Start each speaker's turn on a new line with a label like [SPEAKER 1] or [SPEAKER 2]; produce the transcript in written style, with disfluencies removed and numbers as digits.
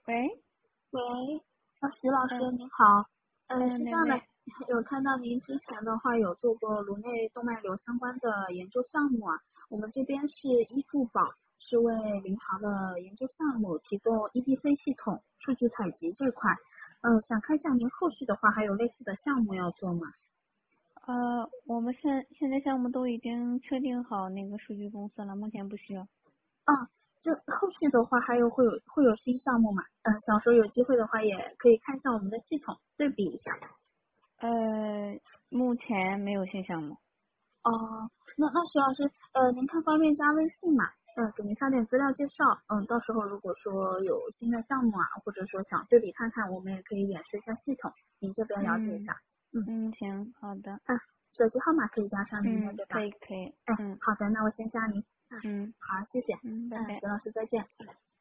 [SPEAKER 1] 喂，
[SPEAKER 2] 喂，徐老师
[SPEAKER 1] 嗯
[SPEAKER 2] 您好，是这样的，
[SPEAKER 1] 哪位？
[SPEAKER 2] 有看到您之前的话有做过颅内动脉瘤相关的研究项目啊，我们这边是医付宝，是为临床的研究项目提供 EDC 系统数据采集这块，想看一下您后续的话还有类似的项目要做吗？
[SPEAKER 1] 我们现在项目都已经确定好那个数据公司了，目前不需要。
[SPEAKER 2] 啊，这后续的话还有会有新项目嘛？想说有机会的话也可以看一下我们的系统对比一下。
[SPEAKER 1] 目前没有新项目。
[SPEAKER 2] 哦，那徐老师，您看方便加微信嘛？给您发点资料介绍。到时候如果说有新的项目啊，或者说想对比看看，我们也可以演示一下系统，您这边了解一
[SPEAKER 1] 嗯
[SPEAKER 2] 下。嗯，
[SPEAKER 1] 行，好的。
[SPEAKER 2] 手机号码可以加上您的对吧？
[SPEAKER 1] 可以。
[SPEAKER 2] 好的，那我先加您。
[SPEAKER 1] 嗯
[SPEAKER 2] 好，谢谢。
[SPEAKER 1] 拜拜。
[SPEAKER 2] 徐老师再见。